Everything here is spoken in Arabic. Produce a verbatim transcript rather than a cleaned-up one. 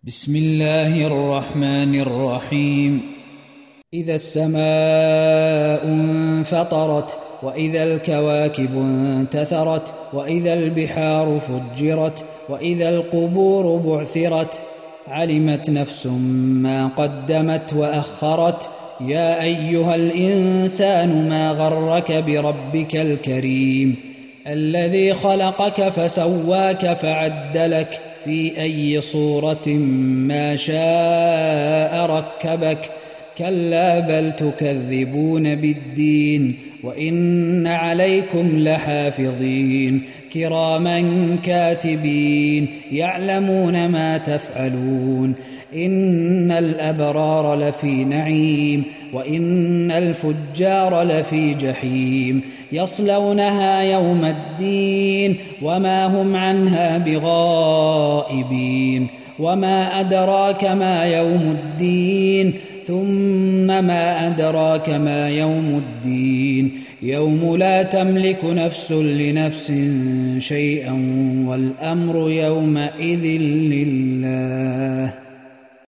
بسم الله الرحمن الرحيم. إذا السماء انفطرت وإذا الكواكب انتثرت وإذا البحار فجرت وإذا القبور بعثرت علمت نفس ما قدمت وأخرت. يا أيها الإنسان ما غرك بربك الكريم الذي خلقك فسواك فعدلك في أي صورة ما شاء ركبك. كلا بل تكذبون بالدين وإن عليكم لحافظين كراما كاتبين يعلمون ما تفعلون. إن الأبرار لفي نعيم وإن الفجار لفي جحيم يصلونها يوم الدين وما هم عنها بغائبين. وما أدراك ما يوم الدين ثم ما أدراك ما يوم الدين يوم لا تملك نفس لنفس شيئا والأمر يومئذ لله.